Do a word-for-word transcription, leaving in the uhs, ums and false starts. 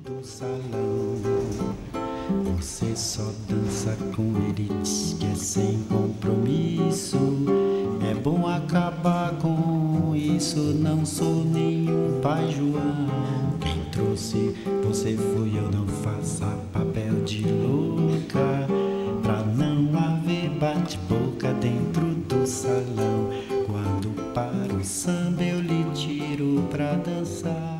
do salão. Você só dança com ele, diz que é sem compromisso. É bom acabar com isso, não sou nenhum pai João. Quem trouxe você foi eu, não faça papel de louca, pra não haver bate-boca dentro do salão. Quando para o samba eu lhe tiro pra dançar.